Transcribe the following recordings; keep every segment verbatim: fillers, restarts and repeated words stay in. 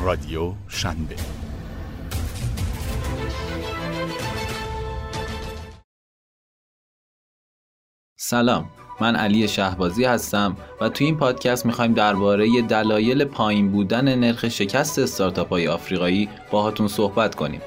رادیو شنبه. سلام، من علی شهبازی هستم و تو این پادکست میخوایم درباره دلایل پایین بودن نرخ شکست استارتاپ‌های آفریقایی باهاتون صحبت کنیم.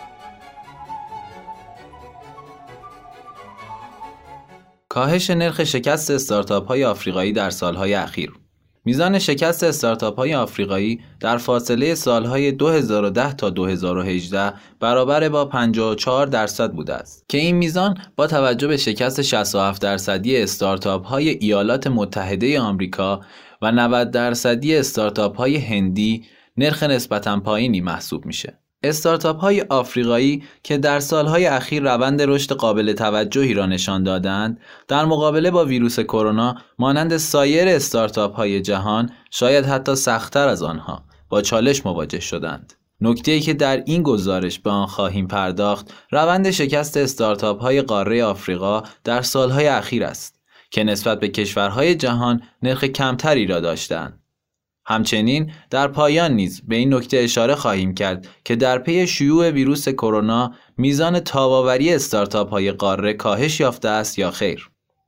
کاهش نرخ شکست استارتاپ‌های آفریقایی در سالهای اخیر. میزان شکست استارتاپ‌های آفریقایی در فاصله سالهای دو هزار و ده تا دو هزار و هجده برابر با پنجاه و چهار درصد بوده است که این میزان با توجه به شکست شصت و هفت درصدی استارتاپ‌های ایالات متحده آمریکا و نود درصدی استارتاپ‌های هندی نرخ نسبتاً پایینی محسوب میشه. استارتاپ‌های آفریقایی که در سالهای اخیر روند رشد قابل توجهی را نشان دادند، در مقابله با ویروس کرونا مانند سایر استارتاپ‌های جهان شاید حتی سخت‌تر از آنها با چالش مواجه شدند. نکته‌ای که در این گزارش به آن خواهیم پرداخت، روند شکست استارتاپ‌های قاره آفریقا در سالهای اخیر است که نسبت به کشورهای جهان نرخ کمتری را داشتند. همچنین در پایان نیز به این نکته اشاره خواهیم کرد که در پی شیوع ویروس کرونا میزان تاب‌آوری استارتاپ‌های قاره کاهش یافته است یا خیر.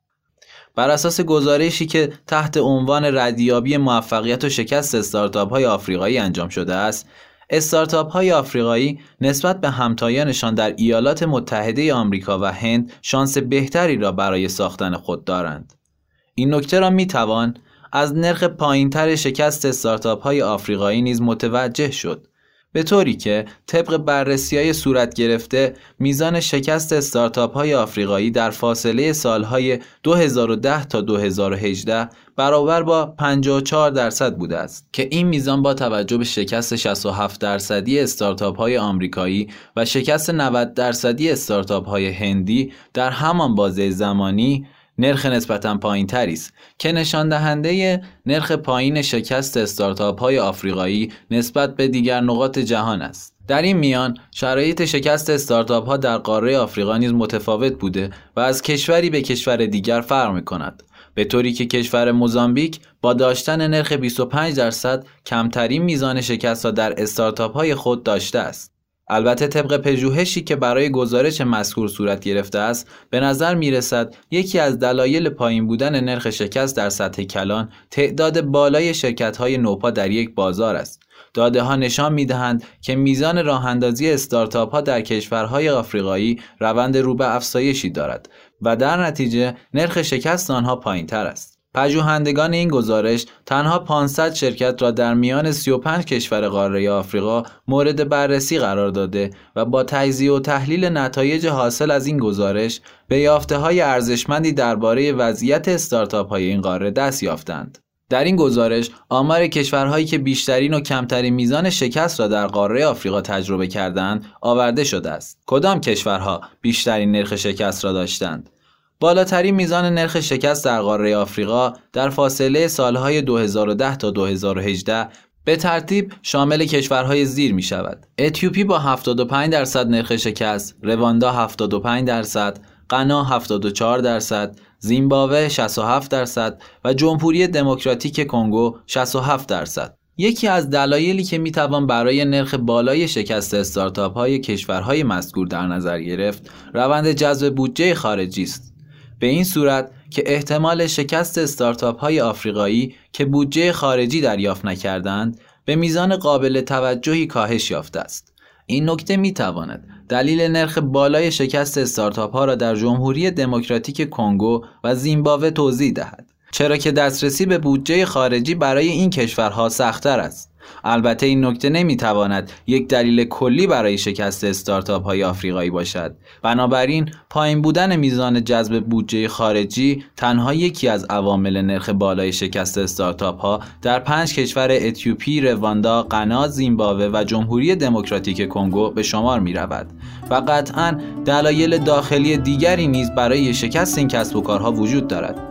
بر اساس گزارشی که تحت عنوان ردیابی موفقیت و شکست استارتاپ‌های آفریقایی انجام شده است، استارتاپ‌های آفریقایی نسبت به همتایانشان در ایالات متحده آمریکا و هند شانس بهتری را برای ساختن خود دارند. این نکته را می‌توان از نرخ پایین‌تر شکست استارتاپ‌های آفریقایی نیز متوجه شد، به طوری که طبق بررسی‌های صورت گرفته میزان شکست استارتاپ‌های آفریقایی در فاصله سال‌های دو هزار و ده تا دو هزار و هجده برابر با پنجاه و چهار درصد بوده است که این میزان با توجه به شکست شصت و هفت درصدی استارتاپ‌های آمریکایی و شکست نود درصدی استارتاپ‌های هندی در همان بازه زمانی نرخ نسبتاً پایین‌تری است که نشان دهنده نرخ پایین شکست استارتاپ‌های آفریقایی نسبت به دیگر نقاط جهان است. در این میان شرایط شکست استارتاپ‌ها در قاره آفریقا نیز متفاوت بوده و از کشوری به کشور دیگر فرق می‌کند، به طوری که کشور موزامبیک با داشتن نرخ بیست و پنج درصد کمترین میزان شکست‌ها در استارتاپ‌های خود داشته است. البته طبق پژوهشی که برای گزارش مذکور صورت گرفته است، به نظر می رسد یکی از دلایل پایین بودن نرخ شکست در سطح کلان تعداد بالای شرکت‌های نوپا در یک بازار است. داده ها نشان می دهند که میزان راه اندازی استارتاپ ها در کشورهای آفریقایی روند رو به افزایشی دارد و در نتیجه نرخ شکست آنها پایین تر است. پژوهندگان این گزارش تنها پانصد شرکت را در میان سی و پنج کشور قاره آفریقا مورد بررسی قرار داده و با تجزیه و تحلیل نتایج حاصل از این گزارش به یافته‌های ارزشمندی درباره وضعیت استارتاپ‌های این قاره دست یافتند. در این گزارش آمار کشورهایی که بیشترین و کمترین میزان شکست را در قاره آفریقا تجربه کردند آورده شده است. کدام کشورها بیشترین نرخ شکست را داشتند؟ بالاترین میزان نرخ شکست در قاره آفریقا در فاصله سالهای دو هزار و ده تا دو هزار و هجده به ترتیب شامل کشورهای زیر می شود: اتیوپی با هفتاد و پنج درصد نرخ شکست، رواندا هفتاد و پنج درصد، غنا هفتاد و چهار درصد، زیمبابوه شصت و هفت درصد و جمهوری دموکراتیک کنگو شصت و هفت درصد. یکی از دلایلی که میتوان برای نرخ بالای شکست استارتاپ‌های کشورهای مذکور در نظر گرفت، روند جذب بودجه خارجی است. به این صورت که احتمال شکست استارتاپ‌های آفریقایی که بودجه خارجی دریافت نکردند به میزان قابل توجهی کاهش یافته است. این نکته میتواند دلیل نرخ بالای شکست استارتاپ‌ها را در جمهوری دموکراتیک کنگو و زیمبابوه توضیح دهد، چرا که دسترسی به بودجه خارجی برای این کشورها سخت‌تر است. البته این نکته نمیتواند یک دلیل کلی برای شکست استارتاپ‌های آفریقایی باشد. بنابراین پایین بودن میزان جذب بودجه خارجی تنها یکی از عوامل نرخ بالای شکست استارتاپ‌ها در پنج کشور اتیوپی، رواندا، غنا، زیمبابوه و جمهوری دموکراتیک کنگو به شمار می‌رود و قطعاً دلایل داخلی دیگری نیز برای شکست این کسب و کارها وجود دارد.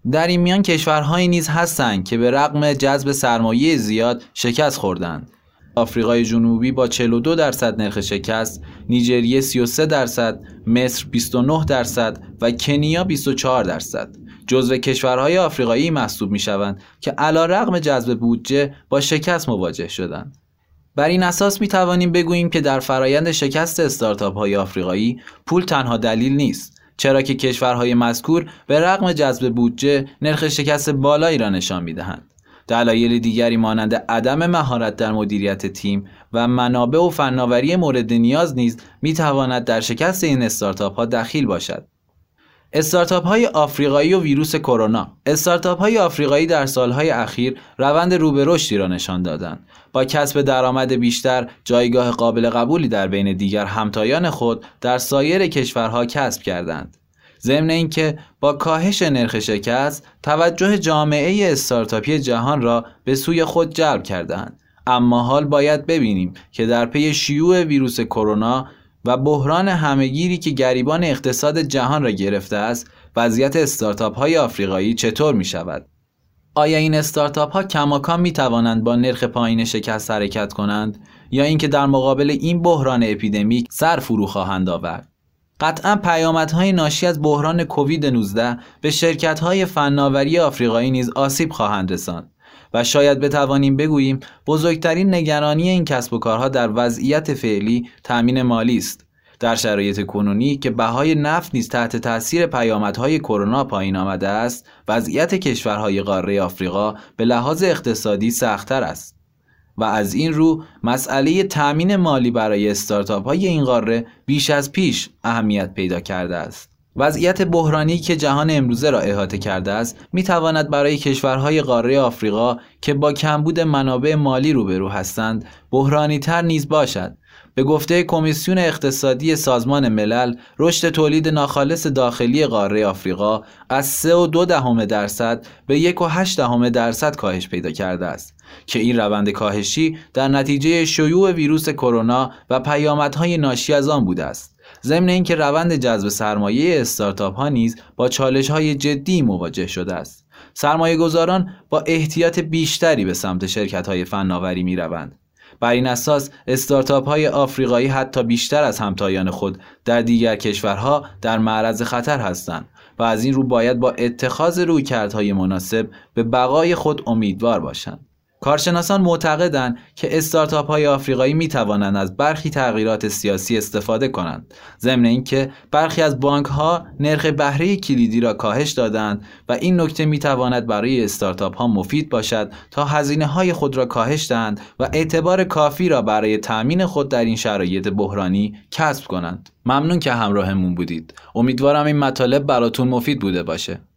در این میان کشورهایی نیز هستند که به رغم جذب سرمایه زیاد شکست خوردند. آفریقای جنوبی با چهل و دو درصد نرخ شکست، نیجریه سی و سه درصد، مصر بیست و نه درصد و کنیا بیست و چهار درصد جزو کشورهای آفریقایی محسوب می‌شوند که علی‌رغم جذب بودجه با شکست مواجه شدند. بر این اساس می توانیم بگوییم که در فرایند شکست استارتاپ‌های آفریقایی پول تنها دلیل نیست، چرا که کشورهای مذکور به رغم جذب بودجه نرخ شکست بالایی را نشان می‌دهند. دلایل دیگری مانند عدم مهارت در مدیریت تیم و منابع و فناوری مورد نیاز نیز می‌تواند در شکست این استارتاپ‌ها دخیل باشد. استارتاپ‌های آفریقایی و ویروس کرونا. استارتاپ‌های آفریقایی در سالهای اخیر روند رو به رشدی را نشان دادند. با کسب درآمد بیشتر، جایگاه قابل قبولی در بین دیگر همتایان خود در سایر کشورها کسب کردند. ضمن اینکه با کاهش نرخ شکست، توجه جامعه استارتاپی جهان را به سوی خود جلب کردند. اما حال باید ببینیم که در پی شیوع ویروس کرونا و بحران همه‌گیری که گریبان اقتصاد جهان را گرفته است، وضعیت استارتاپ‌های آفریقایی چطور می‌شود؟ آیا این استارتاپ‌ها کماکان می‌توانند با نرخ پایین شکست حرکت کنند یا اینکه در مقابل این بحران اپیدمیک سر فرو خواهند آورد؟ قطعاً پیامدهای ناشی از بحران کووید نوزده به شرکت‌های فناوری آفریقایی نیز آسیب خواهند رساند و شاید بتوانیم بگوییم بزرگترین نگرانی این کسب و کارها در وضعیت فعلی تأمین مالی است. در شرایط کنونی که بهای نفت نیز تحت تاثیر پیامدهای کرونا پایین آمده است، وضعیت کشورهای قاره آفریقا به لحاظ اقتصادی سخت‌تر است و از این رو مسئله تأمین مالی برای استارتاپ‌های این قاره بیش از پیش اهمیت پیدا کرده است. وضعیت بحرانی که جهان امروزه را احاطه کرده است می‌تواند برای کشورهای قاره آفریقا که با کمبود منابع مالی روبرو هستند بحرانی‌تر نیز باشد. به گفته کمیسیون اقتصادی سازمان ملل، رشد تولید ناخالص داخلی قاره آفریقا از سه و دو دهم درصد به یک و هشت دهم درصد کاهش پیدا کرده است که این روند کاهشی در نتیجه شیوع ویروس کرونا و پیامدهای ناشی از آن بوده است. ضمن اینکه روند جذب سرمایه استارتاپ ها نیز با چالش های جدی مواجه شده است. سرمایه گذاران با احتیاط بیشتری به سمت شرکت های فناوری می روند. بر این اساس استارتاپ های آفریقایی حتی بیشتر از همتایان خود در دیگر کشورها در معرض خطر هستند و از این رو باید با اتخاذ رویکردهای مناسب به بقای خود امیدوار باشند. کارشناسان معتقدند که استارتاپ های آفریقایی می توانند از برخی تغییرات سیاسی استفاده کنند، ضمن اینکه برخی از بانک ها نرخ بهره کلیدی را کاهش دادند و این نکته می تواند برای استارتاپ ها مفید باشد تا هزینه های خود را کاهش دهند و اعتبار کافی را برای تأمین خود در این شرایط بحرانی کسب کنند. ممنون که همراهمون بودید. امیدوارم این مطالب براتون مفید بوده باشه.